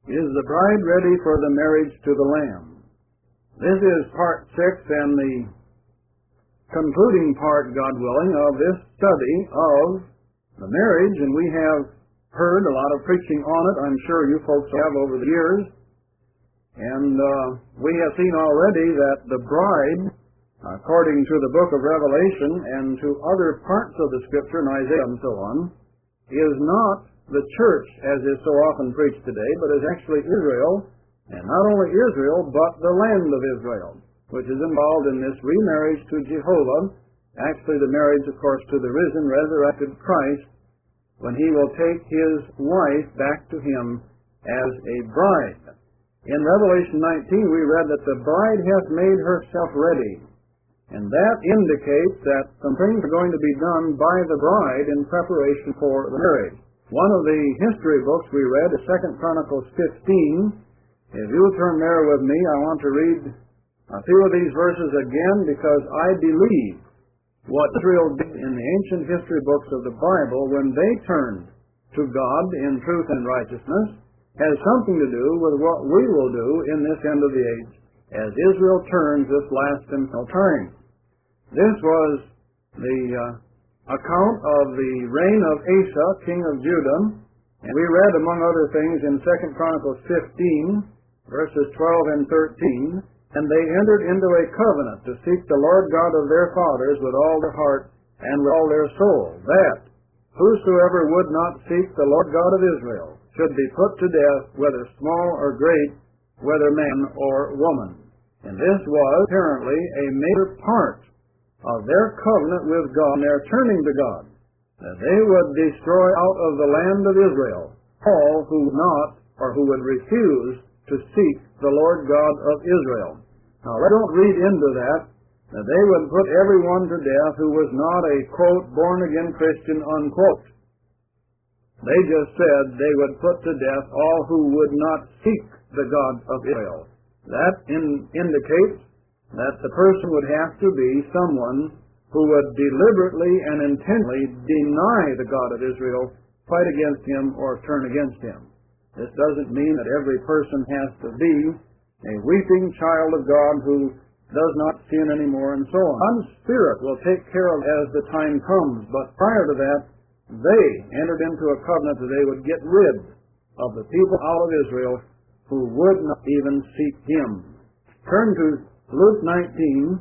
Is the bride ready for the marriage to the Lamb? This is part 6 and the concluding part, God willing, of this study of the marriage, and we have heard a lot of preaching on it. I'm sure you folks have over the years. And we have seen already that the bride, according to the book of Revelation and to other parts of the Scripture, in Isaiah and so on, is not the church, as is so often preached today, but is actually Israel, and not only Israel, but the land of Israel, which is involved in this remarriage to Jehovah, actually the marriage, of course, to the risen, resurrected Christ, when he will take his wife back to him as a bride. In Revelation 19, we read that the bride hath made herself ready, and that indicates that some things are going to be done by the bride in preparation for the marriage. One of the history books we read is 2 Chronicles 15. If you'll turn there with me, I want to read a few of these verses again, because I believe what Israel did in the ancient history books of the Bible when they turned to God in truth and righteousness has something to do with what we will do in this end of the age as Israel turns this last and final time. This was the account of the reign of Asa, king of Judah, and we read, among other things, in 2 Chronicles 15, verses 12 and 13, and they entered into a covenant to seek the Lord God of their fathers with all their heart and with all their soul, that whosoever would not seek the Lord God of Israel should be put to death, whether small or great, whether man or woman. And this was apparently a major part of their covenant with God, and their turning to God, that they would destroy out of the land of Israel all who would not, or who would refuse to seek the Lord God of Israel. Now, I don't read into that they would put everyone to death who was not a, quote, born-again Christian, unquote. They just said they would put to death all who would not seek the God of Israel. That indicates that the person would have to be someone who would deliberately and intentionally deny the God of Israel, fight against him, or turn against him. This doesn't mean that every person has to be a weeping child of God who does not sin anymore and so on. God's Spirit will take care of as the time comes, but prior to that, they entered into a covenant that they would get rid of the people out of Israel who would not even seek him. Turn to Luke 19,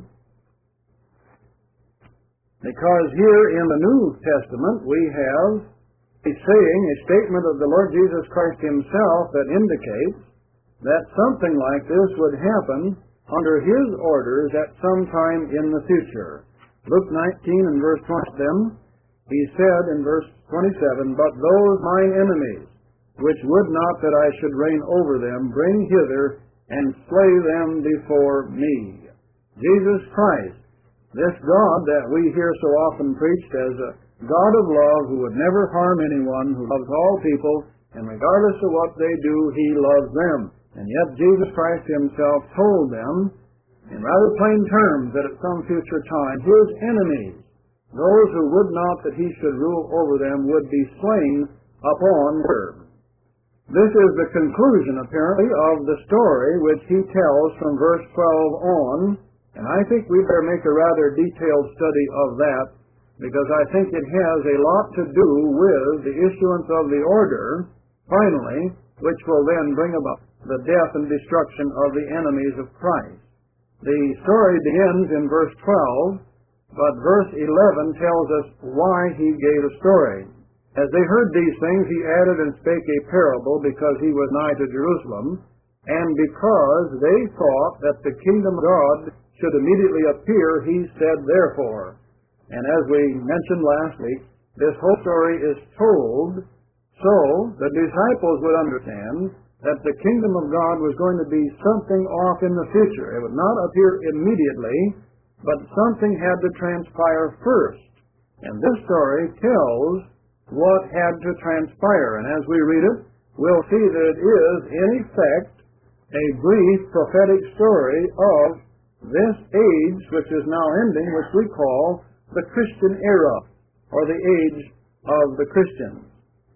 because here in the New Testament we have a saying, a statement of the Lord Jesus Christ himself that indicates that something like this would happen under his orders at some time in the future. Luke 19 and verse 20 them, he said in verse 27, "But those mine enemies, which would not that I should reign over them, bring hither and slay them before me." Jesus Christ, this God that we hear so often preached as a God of love who would never harm anyone, who loves all people, and regardless of what they do, he loves them. And yet Jesus Christ himself told them in rather plain terms that at some future time his enemies, those who would not that he should rule over them, would be slain upon earth. This is the conclusion, apparently, of the story which he tells from verse 12 on, and I think we better make a rather detailed study of that, because I think it has a lot to do with the issuance of the order, finally, which will then bring about the death and destruction of the enemies of Christ. The story begins in verse 12, but verse 11 tells us why he gave a story. As they heard these things, he added and spake a parable, because he was nigh to Jerusalem, and because they thought that the kingdom of God should immediately appear, he said, therefore. And as we mentioned last week, this whole story is told so the disciples would understand that the kingdom of God was going to be something off in the future. It would not appear immediately, but something had to transpire first. And this story tells what had to transpire. And as we read it, we'll see that it is, in effect, a brief prophetic story of this age which is now ending, which we call the Christian era, or the age of the Christians.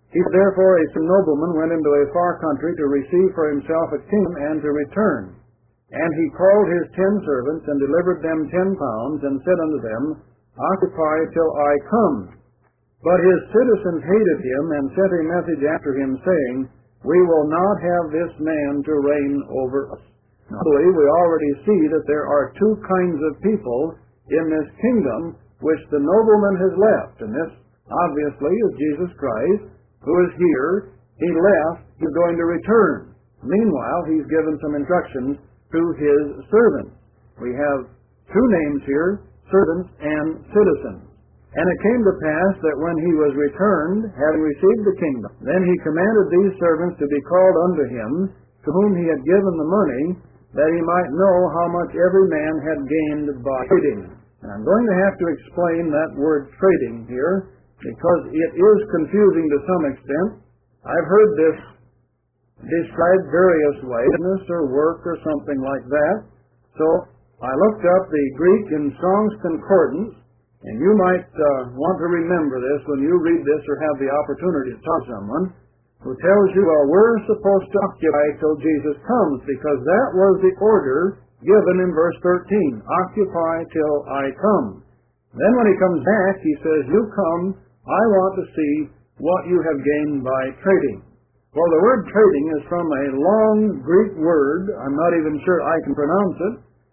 Therefore a certain nobleman went into a far country to receive for himself a kingdom and to return. And he called his 10 servants, and delivered them 10 pounds, and said unto them, Occupy till I come. But his citizens hated him, and sent a message after him, saying, We will not have this man to reign over us. Now, we already see that there are 2 kinds of people in this kingdom which the nobleman has left. And this, obviously, is Jesus Christ, who is here. He left. He's going to return. Meanwhile, he's given some instructions to his servants. We have 2 names here, servants and citizens. And it came to pass that when he was returned, having received the kingdom, then he commanded these servants to be called unto him, to whom he had given the money, that he might know how much every man had gained by trading. And I'm going to have to explain that word trading here, because it is confusing to some extent. I've heard this described various ways, business or work or something like that. So I looked up the Greek in Strong's Concordance, and you might want to remember this when you read this or have the opportunity to talk to someone who tells you, well, we're supposed to occupy till Jesus comes, because that was the order given in verse 13, occupy till I come. Then when he comes back, he says, you come, I want to see what you have gained by trading. Well, the word trading is from a long Greek word, I'm not even sure I can pronounce it,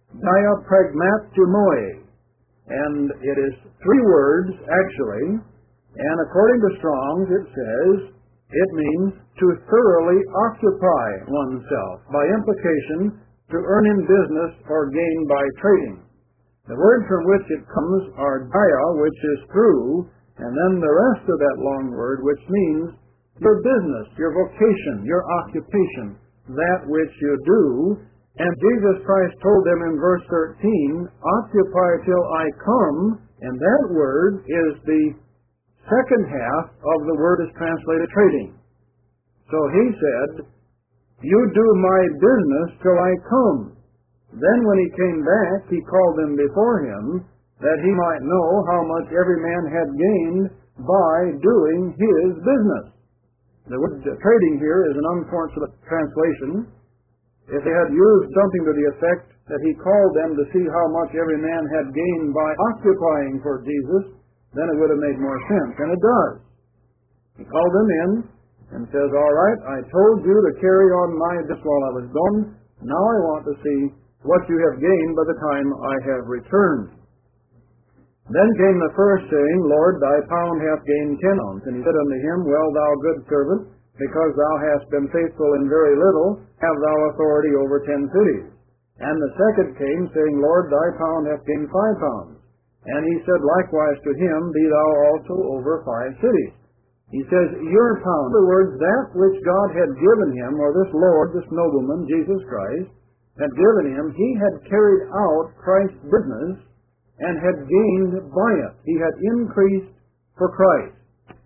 diapragmatumoi. And it is 3 words, actually, and according to Strong's, it says, it means to thoroughly occupy oneself, by implication, to earn in business or gain by trading. The word from which it comes are dia, which is through, and then the rest of that long word, which means your business, your vocation, your occupation, that which you do. And Jesus Christ told them in verse 13, occupy till I come, and that word is the second half of the word is translated trading. So he said, you do my business till I come. Then when he came back, he called them before him, that he might know how much every man had gained by doing his business. The word trading here is an unfortunate translation. If they had used something to the effect that he called them to see how much every man had gained by occupying for Jesus, then it would have made more sense, and it does. He called them in and says, all right, I told you to carry on my business while I was gone. Now I want to see what you have gained by the time I have returned. Then came the first saying, Lord, thy pound hath gained 10 pounds. And he said unto him, well, thou good servant, because thou hast been faithful in very little, have thou authority over 10 cities. And the second came, saying, Lord, thy pound hath gained 5 pounds. And he said likewise to him, be thou also over 5 cities. He says, your pound. In other words, that which God had given him, or this Lord, this nobleman, Jesus Christ, had given him, he had carried out Christ's business and had gained by it. He had increased for Christ.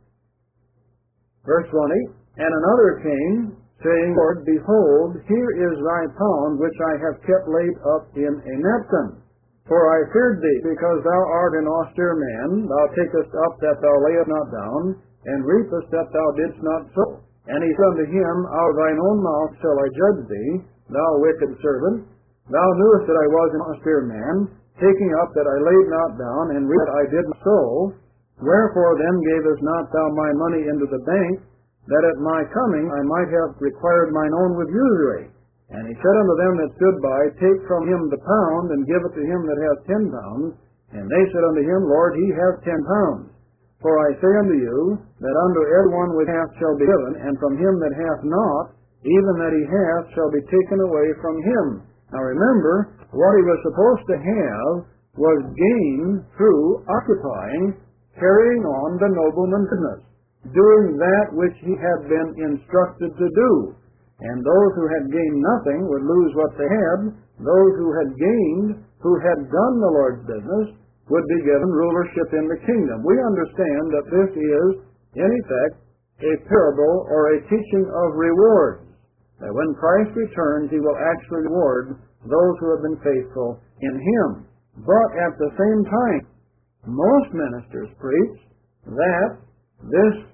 Verse 20, and another came, saying, Lord, behold, here is thy pound, which I have kept laid up in a napkin. For I feared thee, because thou art an austere man. Thou takest up that thou layest not down, and reapest that thou didst not sow. And he said unto him, out of thine own mouth shall I judge thee, thou wicked servant. Thou knewest that I was an austere man, taking up that I laid not down, and reaped that I did not sow. Wherefore then gavest not thou my money into the bank, that at my coming I might have required mine own with usury? And he said unto them that stood by, take from him the pound, and give it to him that hath 10 pounds. And they said unto him, Lord, he hath 10 pounds. For I say unto you, that unto every one which hath shall be given, and from him that hath not, even that he hath shall be taken away from him. Now remember, what he was supposed to have was gain through occupying, carrying on the nobleman's business, doing that which he had been instructed to do. And those who had gained nothing would lose what they had. Those who had gained, who had done the Lord's business, would be given rulership in the kingdom. We understand that this is, in effect, a parable or a teaching of rewards. That when Christ returns, he will actually reward those who have been faithful in him. But at the same time, most ministers preach that this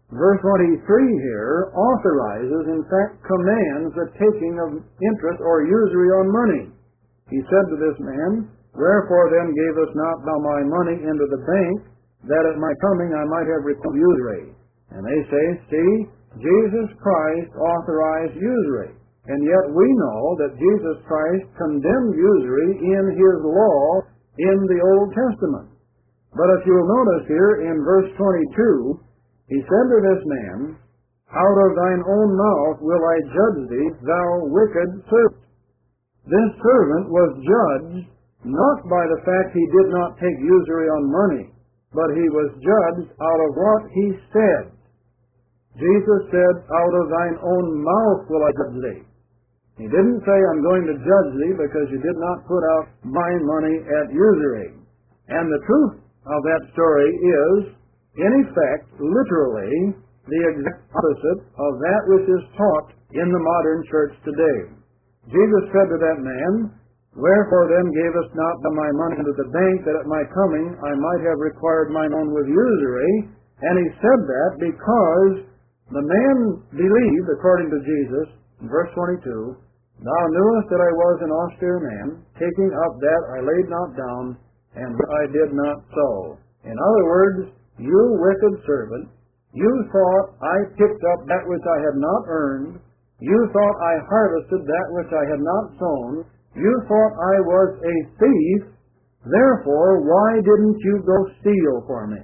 verse 23 here authorizes, in fact commands, the taking of interest or usury on money. He said to this man, "Wherefore then gavest not thou my money into the bank, that at my coming I might have received usury?" And they say, see, Jesus Christ authorized usury. And yet we know that Jesus Christ condemned usury in His law in the Old Testament. But if you'll notice here in verse 22, He said to this man, "Out of thine own mouth will I judge thee, thou wicked servant." This servant was judged not by the fact he did not take usury on money, but he was judged out of what he said. Jesus said, "Out of thine own mouth will I judge thee." He didn't say, "I'm going to judge thee because you did not put out my money at usury." And the truth of that story is, in effect, literally, the exact opposite of that which is taught in the modern church today. Jesus said to that man, "Wherefore then gavest not thou my money into the bank, that at my coming I might have required mine own with usury?" And He said that because the man believed, according to Jesus, in verse 22, "Thou knewest that I was an austere man, taking up that I laid not down, and that I did not sow." In other words, you wicked servant, you thought I picked up that which I had not earned. You thought I harvested that which I had not sown. You thought I was a thief. Therefore, why didn't you go steal for me?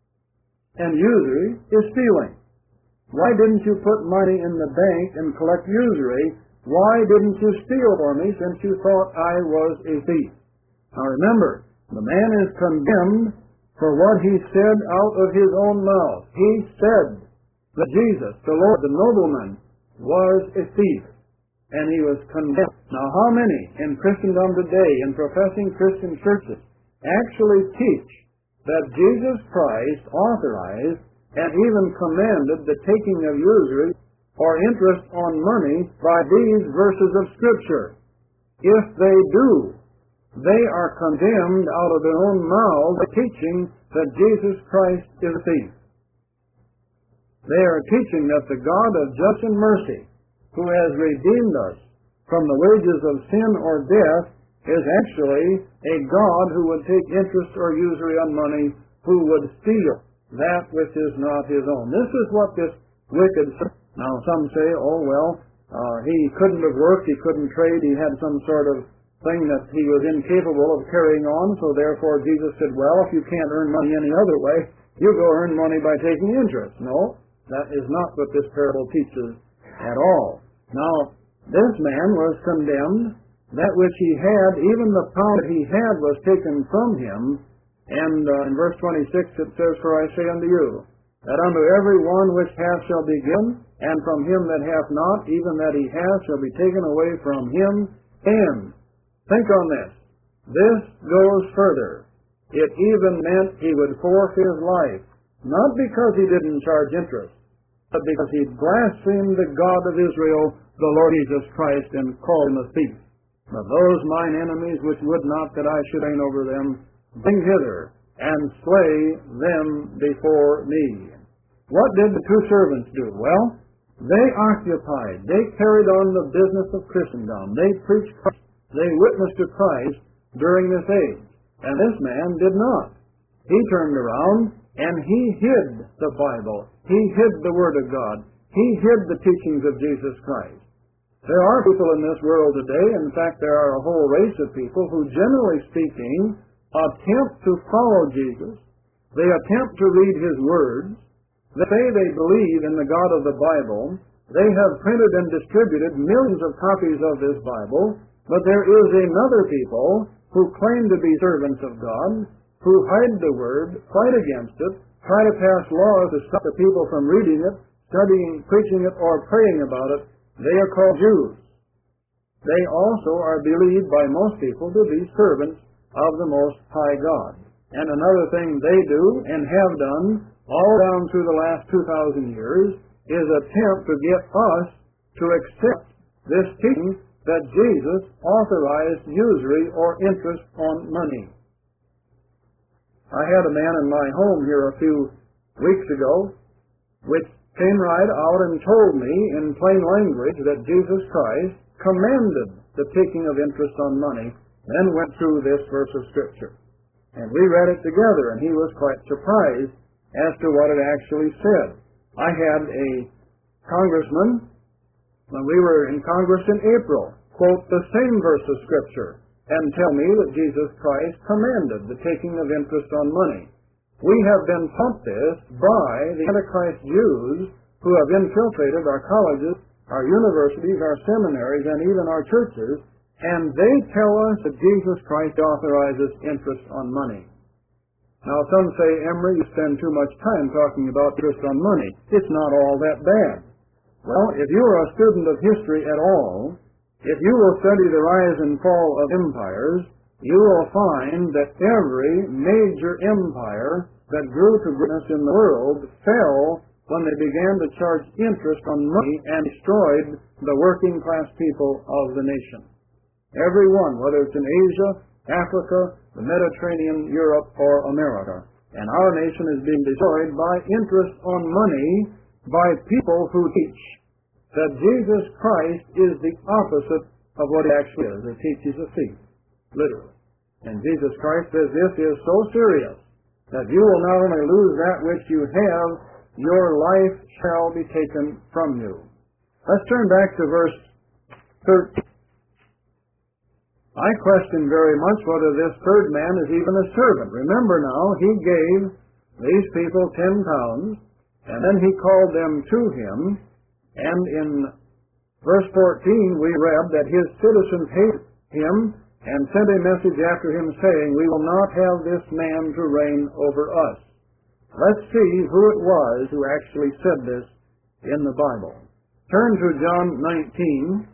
And usury is stealing. Why didn't you put money in the bank and collect usury? Why didn't you steal for me since you thought I was a thief? Now remember, the man is condemned for what he said out of his own mouth. He said that Jesus, the Lord, the nobleman, was a thief, and he was condemned. Now how many in Christendom today, in professing Christian churches, actually teach that Jesus Christ authorized and even commanded the taking of usury or interest on money by these verses of Scripture? If they do, they are condemned out of their own mouths, teaching that Jesus Christ is a thief. They are teaching that the God of justice and mercy, who has redeemed us from the wages of sin or death, is actually a God who would take interest or usury on money, who would steal that which is not His own. This is what this wicked... Now some say, oh well, he couldn't have worked, he couldn't trade, he had some sort of thing that he was incapable of carrying on, so therefore Jesus said, well, if you can't earn money any other way, you go earn money by taking interest. No, that is not what this parable teaches at all. Now, this man was condemned. That which he had, even the pound that he had, was taken from him. And in verse 26 it says, "For I say unto you, that unto every one which hath shall be given, and from him that hath not, even that he hath shall be taken away from him." And think on this. This goes further. It even meant he would forfeit his life, not because he didn't charge interest, but because he blasphemed the God of Israel, the Lord Jesus Christ, and called him a thief. "But those mine enemies which would not that I should reign over them, bring hither, and slay them before me." What did the two servants do? Well, they occupied, they carried on the business of Christendom. They preached Christ. They witnessed to Christ during this age. And this man did not. He turned around and he hid the Bible. He hid the Word of God. He hid the teachings of Jesus Christ. There are people in this world today, in fact there are a whole race of people who, generally speaking, attempt to follow Jesus. They attempt to read His words. They say they believe in the God of the Bible. They have printed and distributed millions of copies of this Bible. But there is another people who claim to be servants of God, who hide the Word, fight against it, try to pass laws to stop the people from reading it, studying, preaching it, or praying about it. They are called Jews. They also are believed by most people to be servants of the Most High God. And another thing they do, and have done, all down through the last 2,000 years, is attempt to get us to accept this teaching that Jesus authorized usury or interest on money. I had a man in my home here a few weeks ago which came right out and told me in plain language that Jesus Christ commanded the taking of interest on money, then went through this verse of Scripture. And we read it together, and he was quite surprised as to what it actually said. I had a congressman, when we were in Congress in April, quote the same verse of Scripture and tell me that Jesus Christ commanded the taking of interest on money. We have been taught this by the Antichrist Jews who have infiltrated our colleges, our universities, our seminaries, and even our churches, and they tell us that Jesus Christ authorizes interest on money. Now some say, Emery, you spend too much time talking about interest on money. It's not all that bad. Well, if you are a student of history at all, if you will study the rise and fall of empires, you will find that every major empire that grew to greatness in the world fell when they began to charge interest on money and destroyed the working class people of the nation. Every one, whether it's in Asia, Africa, the Mediterranean, Europe, or America. And our nation is being destroyed by interest on money by people who teach that Jesus Christ is the opposite of what he actually is. It teaches a thief, literally. And Jesus Christ says this is so serious that you will not only lose that which you have, your life shall be taken from you. Let's turn back to verse 13. I question very much whether this third man is even a servant. Remember now, he gave these people 10 pounds, and then he called them to him, and in verse 14 we read that his citizens hated him and sent a message after him saying, we will not have this man to reign over us. Let's see who it was who actually said this in the Bible. Turn to John 19.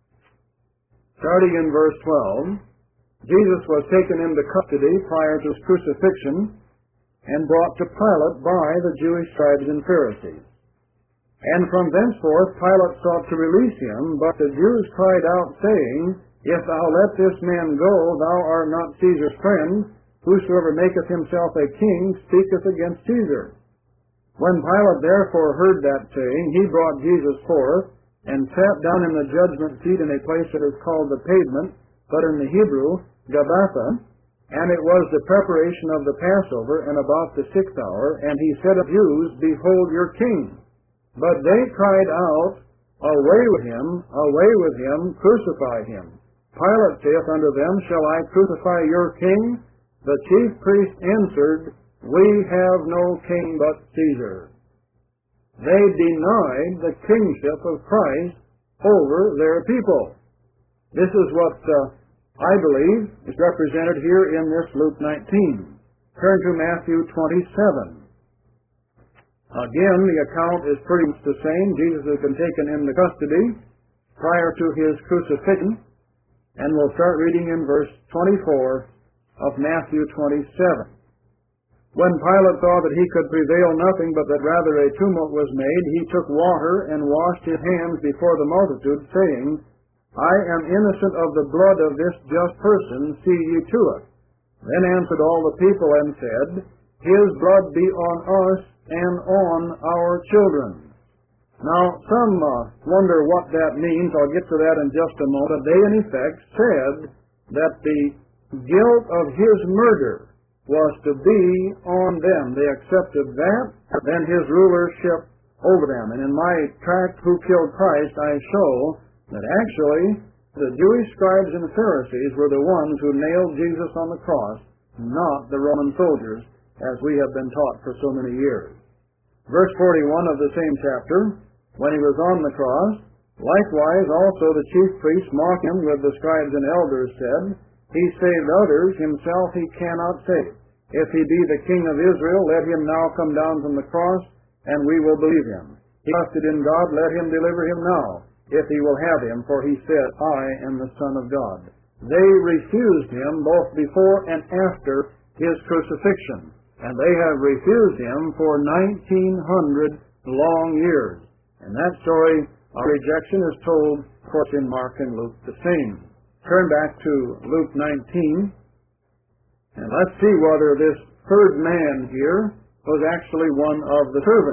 Starting in verse 12, Jesus was taken into custody prior to his crucifixion and brought to Pilate by the Jewish scribes and Pharisees. And from thenceforth Pilate sought to release him, but the Jews cried out, saying, if thou let this man go, thou art not Caesar's friend. Whosoever maketh himself a king speaketh against Caesar. When Pilate therefore heard that saying, he brought Jesus forth, and sat down in the judgment seat in a place that is called the Pavement, but in the Hebrew, Gabbatha, and it was the preparation of the Passover, and about the 6th hour, and he said of Jews, behold your king. But they cried out, away with him, crucify him. Pilate saith unto them, shall I crucify your king? The chief priest answered, we have no king but Caesar. They denied the kingship of Christ over their people. This is what I believe is represented here in this Luke 19. Turn to Matthew 27. Again, the account is pretty much the same. Jesus has been taken into custody prior to his crucifixion, and we'll start reading in verse 24 of Matthew 27. When Pilate saw that he could prevail nothing, but that rather a tumult was made, he took water and washed his hands before the multitude, saying, I am innocent of the blood of this just person, see ye to it. Then answered all the people and said, his blood be on us and on our children. Now, some wonder what that means. I'll get to that in just a moment. They, in effect, said that the guilt of his murder was to be on them. They accepted that, then his rulership over them. And in my tract, Who Killed Christ, I show that actually the Jewish scribes and Pharisees were the ones who nailed Jesus on the cross, not the Roman soldiers, as we have been taught for so many years. Verse 41 of the same chapter, when he was on the cross, likewise also the chief priests mocked him with the scribes and elders, said, he saved others, himself he cannot save. If he be the King of Israel, let him now come down from the cross, and we will believe him. He trusted in God, let him deliver him now, if he will have him, for he said, I am the Son of God. They refused him both before and after his crucifixion, and they have refused him for 1900 long years. And that story of rejection is told, of course, in Mark and Luke the same. Turn back to Luke 19, and let's see whether this third man here was actually one of the servants.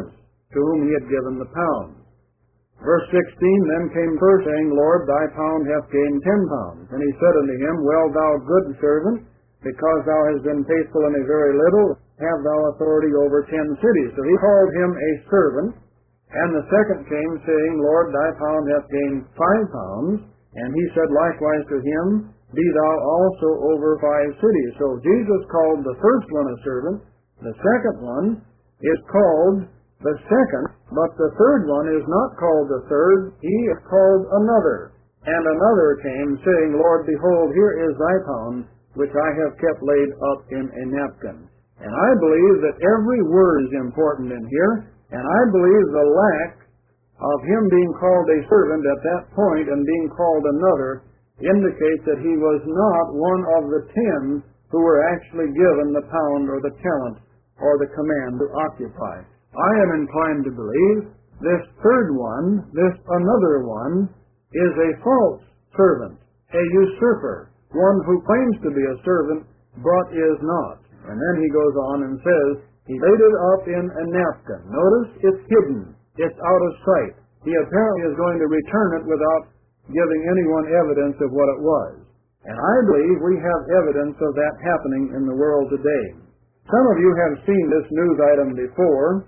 to whom he had given the pound. Verse 16, then came first, saying, Lord, thy pound hath gained 10 pounds. And he said unto him, Well, thou good servant, because thou hast been faithful in a very little, have thou authority over 10 cities. So he called him a servant. And the second came, saying, Lord, thy pound hath gained 5 pounds. And he said likewise to him, Be thou also over 5 cities. So Jesus called the first one a servant. The second one is called the second, but the third one is not called the third. He is called another. And another came, saying, Lord, behold, here is thy pound, which I have kept laid up in a napkin. And I believe that every word is important in here, and I believe the lack of him being called a servant at that point and being called another indicates that he was not one of the 10 who were actually given the pound or the talent or the command to occupy. I am inclined to believe this third one, this another one, is a false servant, a usurper, one who claims to be a servant but is not. And then he goes on and says, he laid it up in a napkin. Notice it's hidden. It's out of sight. He apparently is going to return it without giving anyone evidence of what it was. And I believe we have evidence of that happening in the world today. Some of you have seen this news item before.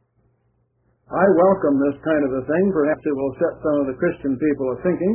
I welcome this kind of a thing. Perhaps it will set some of the Christian people a thinking.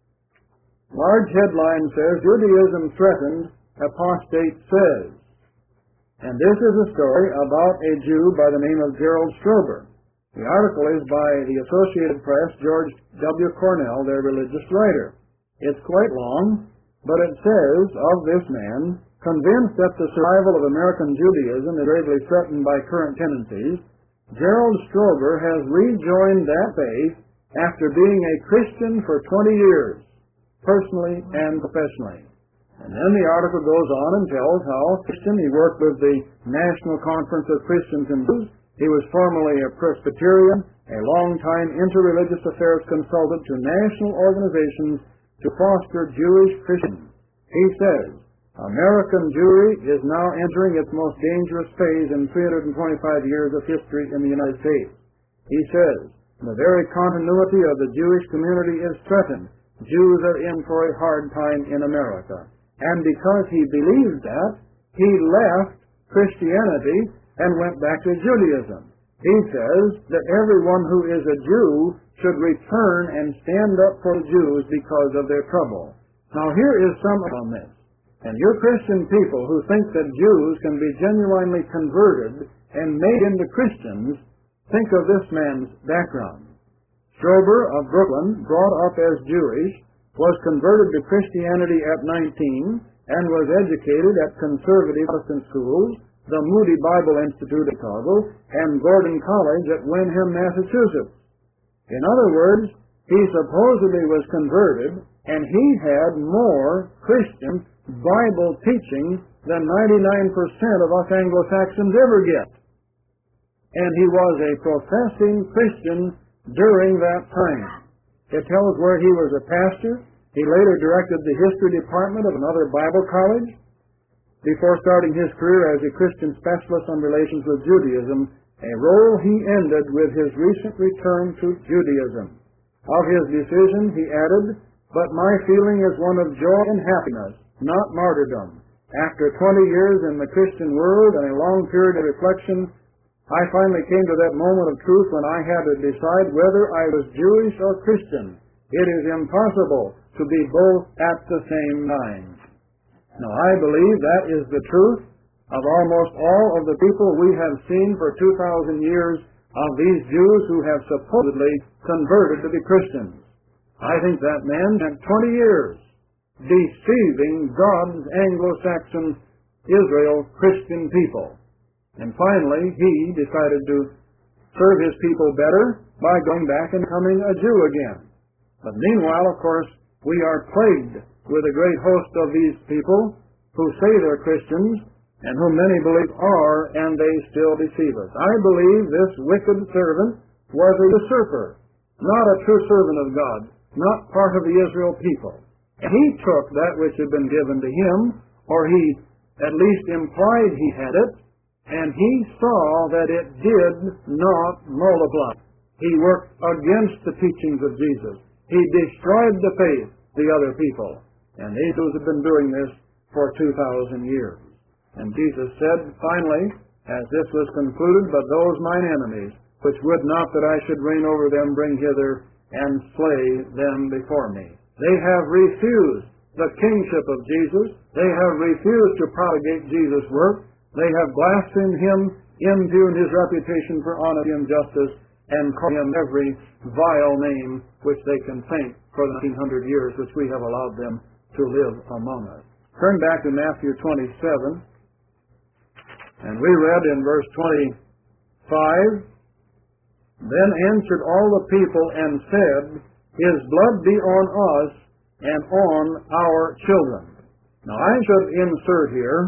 Large headline says, Judaism threatened, apostate says. And this is a story about a Jew by the name of Gerald Strober. The article is by the Associated Press, George W. Cornell, their religious writer. It's quite long, but it says of this man, convinced that the survival of American Judaism is gravely threatened by current tendencies, Gerald Strober has rejoined that faith after being a Christian for 20 years, personally and professionally. And then the article goes on and tells how Christian, he worked with the National Conference of Christians and Jews. He was formerly a Presbyterian, a long-time interreligious affairs consultant to national organizations to foster Jewish Christians. He says, American Jewry is now entering its most dangerous phase in 325 years of history in the United States. He says, the very continuity of the Jewish community is threatened. Jews are in for a hard time in America. And because he believed that, he left Christianity and went back to Judaism. He says that everyone who is a Jew should return and stand up for the Jews because of their trouble. Now here is some on this. And you Christian people who think that Jews can be genuinely converted and made into Christians, think of this man's background. Strober of Brooklyn, brought up as Jewish, was converted to Christianity at 19 and was educated at conservative Protestant schools, the Moody Bible Institute at Chicago, and Gordon College at Wenham, Massachusetts. In other words, he supposedly was converted, and he had more Christian Bible teaching than 99% of us Anglo-Saxons ever get. And he was a professing Christian during that time. It tells where he was a pastor. He later directed the history department of another Bible college before starting his career as a Christian specialist on relations with Judaism, a role he ended with his recent return to Judaism. Of his decision, he added, but my feeling is one of joy and happiness, not martyrdom. After 20 years in the Christian world and a long period of reflection, I finally came to that moment of truth when I had to decide whether I was Jewish or Christian. It is impossible to be both at the same time. Now, I believe that is the truth of almost all of the people we have seen for 2,000 years of these Jews who have supposedly converted to be Christians. I think that man spent 20 years deceiving God's Anglo-Saxon Israel Christian people. And finally, he decided to serve his people better by going back and becoming a Jew again. But meanwhile, of course, we are plagued with a great host of these people who say they're Christians and whom many believe are, and they still deceive us. I believe this wicked servant was a usurper, not a true servant of God, not part of the Israel people. And he took that which had been given to him, or he at least implied he had it, and he saw that it did not multiply. He worked against the teachings of Jesus. He destroyed the faith of the other people. And these have been doing this for 2,000 years. And Jesus said, finally, as this was concluded, but those mine enemies, which would not that I should reign over them, bring hither and slay them before me. They have refused the kingship of Jesus. They have refused to propagate Jesus' work. They have blasphemed him, impugned his reputation for honesty and justice, and called him every vile name which they can think for the 100 years which we have allowed them to live among us. Turn back to Matthew 27, and we read in verse 25, Then answered all the people and said, His blood be on us and on our children. Now I should insert here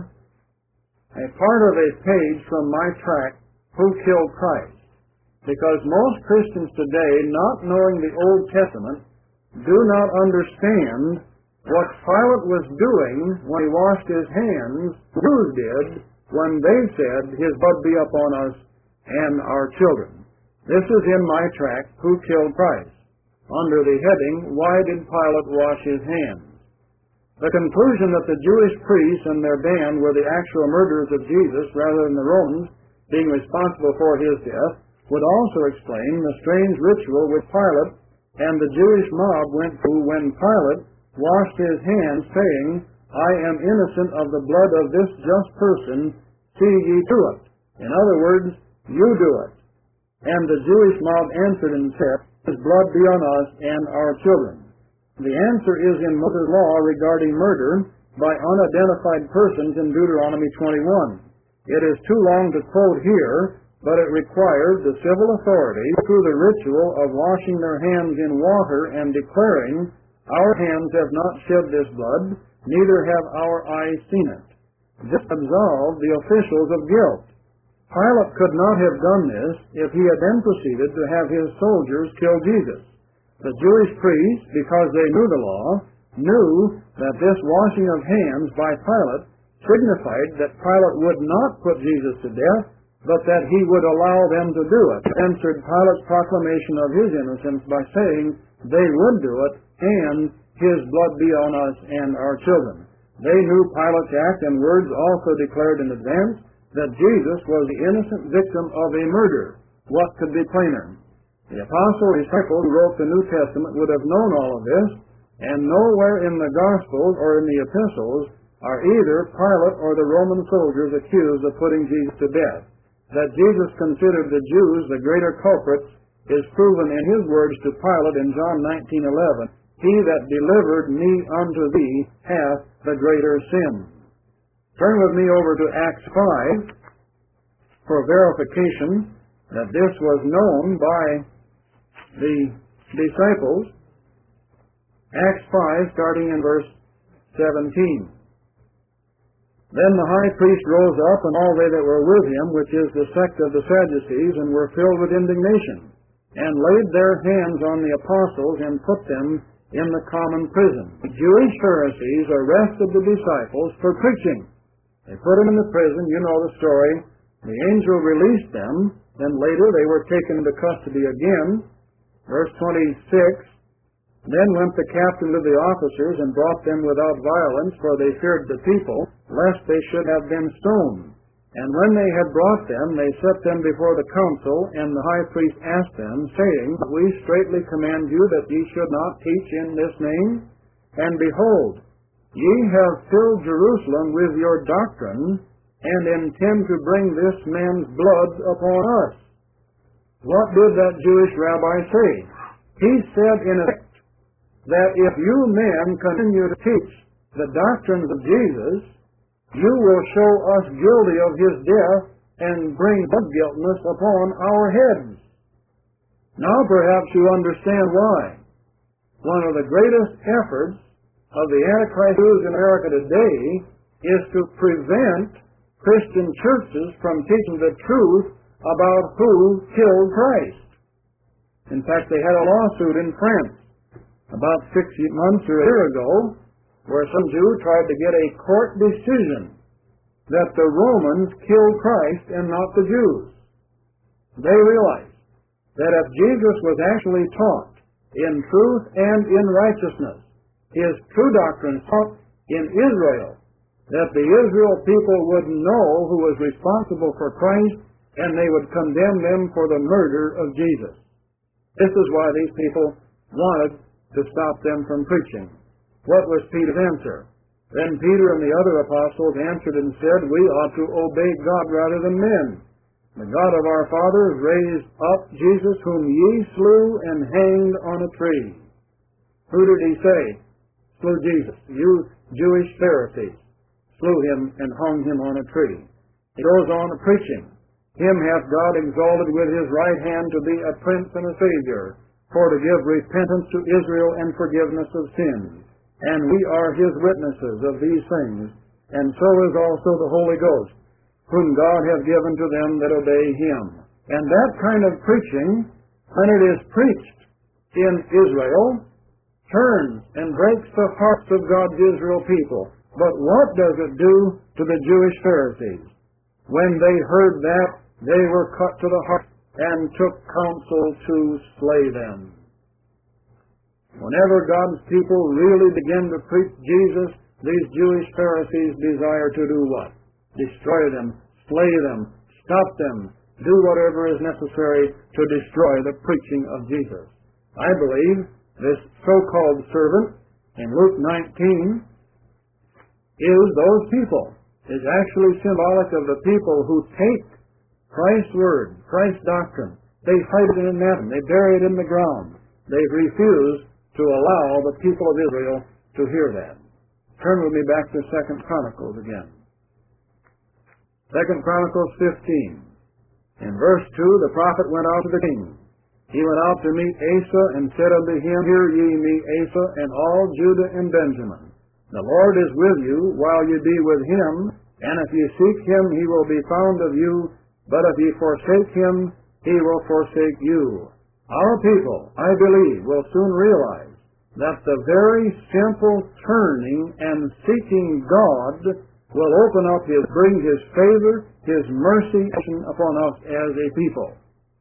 a part of a page from my tract, Who Killed Christ? Because most Christians today, not knowing the Old Testament, do not understand what Pilate was doing when he washed his hands, Jews did, when they said, His blood be upon us and our children. This is in my tract, Who Killed Christ? Under the heading, Why did Pilate wash his hands? The conclusion that the Jewish priests and their band were the actual murderers of Jesus rather than the Romans being responsible for his death would also explain the strange ritual which Pilate and the Jewish mob went through when Pilate washed his hands, saying, I am innocent of the blood of this just person, see ye to it. In other words, you do it. And the Jewish mob answered and said, His blood be on us and our children. The answer is in Moses' law regarding murder by unidentified persons in Deuteronomy 21. It is too long to quote here, but it requires the civil authority through the ritual of washing their hands in water and declaring, Our hands have not shed this blood, neither have our eyes seen it. This absolved the officials of guilt. Pilate could not have done this if he had then proceeded to have his soldiers kill Jesus. The Jewish priests, because they knew the law, knew that this washing of hands by Pilate signified that Pilate would not put Jesus to death, but that he would allow them to do it. Answered Pilate's proclamation of his innocence by saying they would do it, and his blood be on us and our children. They knew Pilate's act and words also declared in advance that Jesus was the innocent victim of a murder. What could be plainer? The apostle disciple who wrote the New Testament would have known all of this, and nowhere in the Gospels or in the epistles are either Pilate or the Roman soldiers accused of putting Jesus to death. That Jesus considered the Jews the greater culprits is proven in his words to Pilate in John 19:11. He that delivered me unto thee hath the greater sin. Turn with me over to Acts 5 for verification that this was known by the disciples. Acts 5, starting in verse 17. Then the high priest rose up, and all they that were with him, which is the sect of the Sadducees, and were filled with indignation, and laid their hands on the apostles, and put them in the common prison. The Jewish Pharisees arrested the disciples for preaching. They put them in the prison, you know the story. The angel released them, then later they were taken into custody again. Verse 26, Then went the captain of the officers, and brought them without violence, for they feared the people, lest they should have been stoned. And when they had brought them, they set them before the council, and the high priest asked them, saying, We straitly command you that ye should not teach in this name. And behold, ye have filled Jerusalem with your doctrine, and intend to bring this man's blood upon us. What did that Jewish rabbi say? He said in effect that if you men continue to teach the doctrines of Jesus, you will show us guilty of his death and bring blood guiltiness upon our heads. Now perhaps you understand why. One of the greatest efforts of the Antichrist Jews in America today is to prevent Christian churches from teaching the truth about who killed Christ. In fact, they had a lawsuit in France about 6 months or a year ago where some Jew tried to get a court decision that the Romans killed Christ and not the Jews. They realized that if Jesus was actually taught in truth and in righteousness, his true doctrine taught in Israel, that the Israel people would know who was responsible for Christ, and they would condemn them for the murder of Jesus. This is why these people wanted to stop them from preaching. What was Peter's answer? Then Peter and the other apostles answered and said, "We ought to obey God rather than men. The God of our fathers raised up Jesus, whom ye slew and hanged on a tree." Who did he say slew Jesus? You Jewish Pharisees slew him and hung him on a tree. He goes on preaching, "Him hath God exalted with his right hand to be a prince and a savior, for to give repentance to Israel and forgiveness of sins. And we are his witnesses of these things, and so is also the Holy Ghost, whom God hath given to them that obey him." And that kind of preaching, when it is preached in Israel, turns and breaks the hearts of God's Israel people. But what does it do to the Jewish Pharisees? When they heard that, they were cut to the heart and took counsel to slay them. Whenever God's people really begin to preach Jesus, these Jewish Pharisees desire to do what? Destroy them, slay them, stop them, do whatever is necessary to destroy the preaching of Jesus. I believe this so-called servant in Luke 19 is those people, is actually symbolic of the people who take Christ's word, Christ's doctrine. They hide it in an atom. They bury it in the ground. They refuse to allow the people of Israel to hear that. Turn with me back to 2 Chronicles again. 2 Chronicles 15. In verse 2, the prophet went out to the king. He went out to meet Asa and said unto him, "Hear ye me, Asa, and all Judah and Benjamin. The Lord is with you while ye be with him, and if ye seek him, he will be found of you, but if ye forsake him, he will forsake you." Our people, I believe, will soon realize that the very simple turning and seeking God will open up bring his favor, his mercy upon us as a people.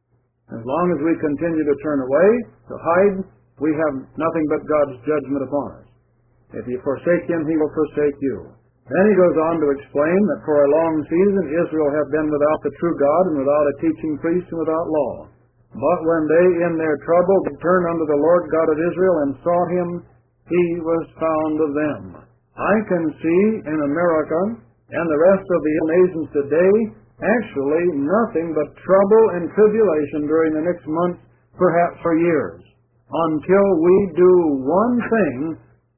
As long as we continue to turn away, to hide, we have nothing but God's judgment upon us. If you forsake him, he will forsake you. Then he goes on to explain that for a long season Israel hath been without the true God, and without a teaching priest, and without law. But when they in their trouble did turn unto the Lord God of Israel and sought him, he was found of them. I can see in America and the rest of the nations today actually nothing but trouble and tribulation during the next month, perhaps for years, until we do one thing,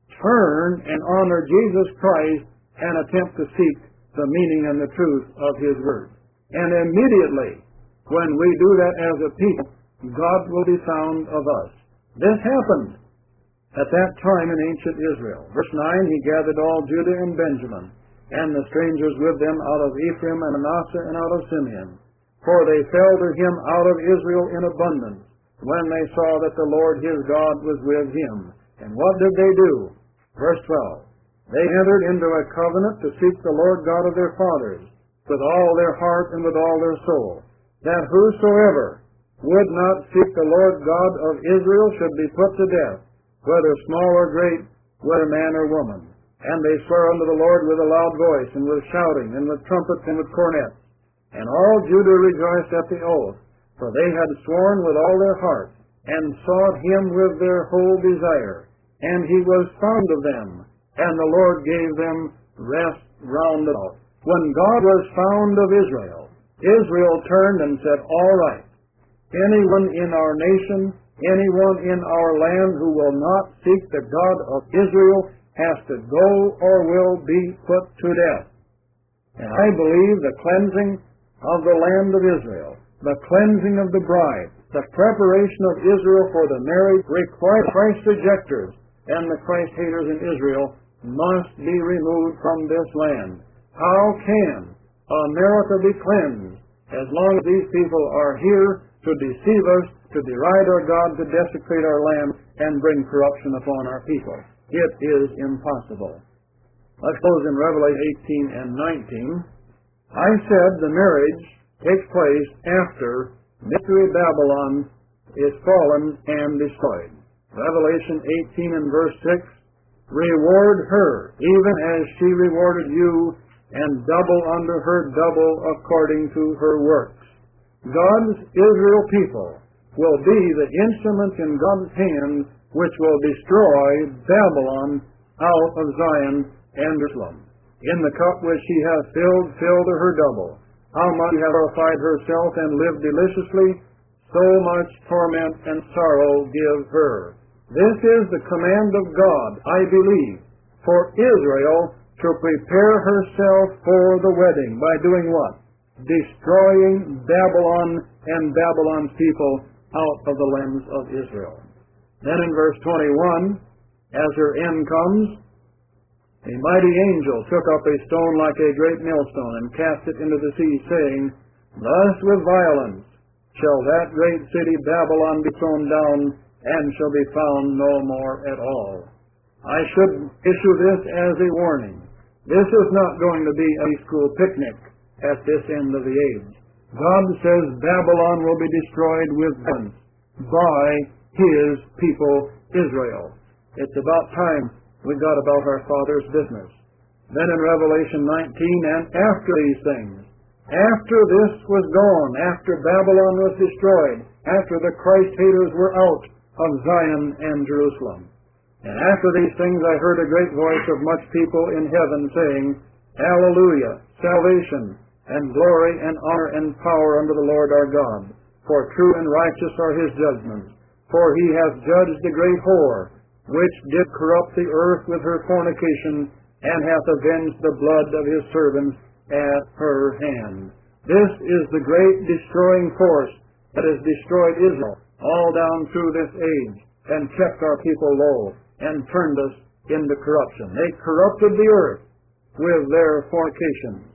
turn and honor Jesus Christ and attempt to seek the meaning and the truth of his word. And immediately, when we do that as a people, God will be found of us. This happened at that time in ancient Israel. Verse 9, he gathered all Judah and Benjamin, and the strangers with them out of Ephraim and Manasseh and out of Simeon. For they fell to him out of Israel in abundance, when they saw that the Lord his God was with him. And what did they do? Verse 12, they entered into a covenant to seek the Lord God of their fathers, with all their heart and with all their soul, that whosoever would not seek the Lord God of Israel should be put to death, whether small or great, whether man or woman. And they swore unto the Lord with a loud voice, and with shouting, and with trumpets, and with cornets. And all Judah rejoiced at the oath, for they had sworn with all their heart, and sought him with their whole desire. And he was found of them, and the Lord gave them rest round about. When God was found of Israel, Israel turned and said, "All right, anyone in our nation, anyone in our land who will not seek the God of Israel has to go or will be put to death." And I believe the cleansing of the land of Israel, the cleansing of the bride, the preparation of Israel for the marriage requires Christ rejectors and the Christ haters in Israel must be removed from this land. How can America be cleansed as long as these people are here to deceive us, to deride our God, to desecrate our land, and bring corruption upon our people? It is impossible. Let's close in Revelation 18 and 19. I said the marriage takes place after Mystery Babylon is fallen and destroyed. Revelation 18 and verse 6, reward her, even as she rewarded you, and double unto her double according to her works. God's Israel people will be the instrument in God's hand which will destroy Babylon out of Zion and Jerusalem. In the cup which she hath filled, fill to her double. How much she hath glorified herself and lived deliciously, so much torment and sorrow give her. This is the command of God, I believe, for Israel to prepare herself for the wedding by doing what? Destroying Babylon and Babylon's people out of the lands of Israel. Then in verse 21, as her end comes, a mighty angel took up a stone like a great millstone and cast it into the sea, saying, thus with violence shall that great city Babylon be thrown down, and shall be found no more at all. I should issue this as a warning. This is not going to be a school picnic at this end of the age. God says Babylon will be destroyed with violence by His people Israel. It's about time we got about our Father's business. Then in Revelation 19, and after these things, after this was gone, after Babylon was destroyed, after the Christ haters were out of Zion and Jerusalem, and after these things I heard a great voice of much people in heaven saying, Hallelujah, salvation, and glory, and honor, and power unto the Lord our God. For true and righteous are His judgments. For He hath judged the great whore, which did corrupt the earth with her fornication, and hath avenged the blood of His servants at her hand. This is the great destroying force that has destroyed Israel all down through this age, and kept our people low, and turned us into corruption. They corrupted the earth with their fornications.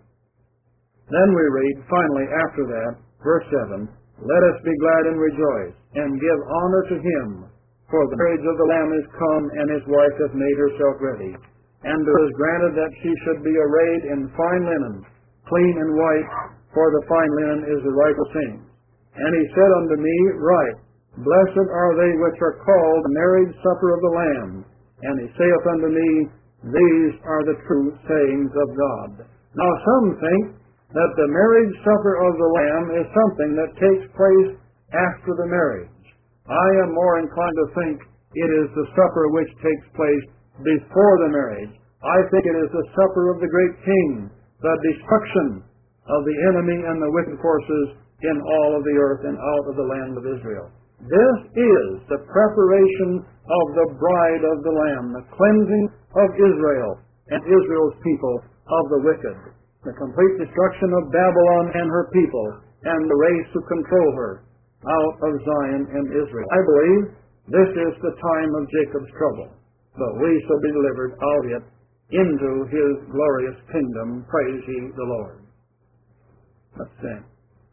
Then we read, finally after that, verse 7, let us be glad and rejoice, and give honor to Him, for the marriage of the Lamb is come, and His wife hath made herself ready. And it was granted that she should be arrayed in fine linen, clean and white, for the fine linen is the rightful thing. And He said unto me, write, blessed are they which are called the marriage supper of the Lamb. And He saith unto me, these are the true sayings of God. Now some think that the marriage supper of the Lamb is something that takes place after the marriage. I am more inclined to think it is the supper which takes place before the marriage. I think it is the supper of the great King, the destruction of the enemy and the wicked forces in all of the earth and out of the land of Israel. This is the preparation of the bride of the Lamb, the cleansing of Israel and Israel's people of the wicked, the complete destruction of Babylon and her people, and the race who control her out of Zion and Israel. I believe this is the time of Jacob's trouble, but we shall be delivered out of it into His glorious kingdom. Praise ye the Lord. Let's sing.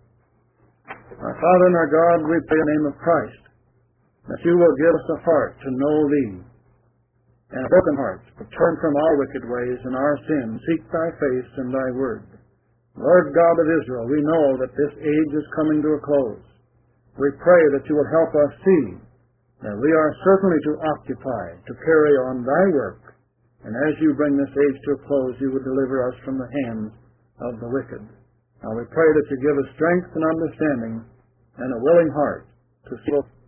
Our Father and our God, we pray in the name of Christ, that You will give us a heart to know Thee, and broken hearts to turn from our wicked ways and our sins, seek Thy face and Thy word. Lord God of Israel, we know that this age is coming to a close. We pray that You will help us see that we are certainly to occupy, to carry on Thy work, and as You bring this age to a close, You would deliver us from the hands of the wicked. Now we pray that You give us strength and understanding and a willing heart to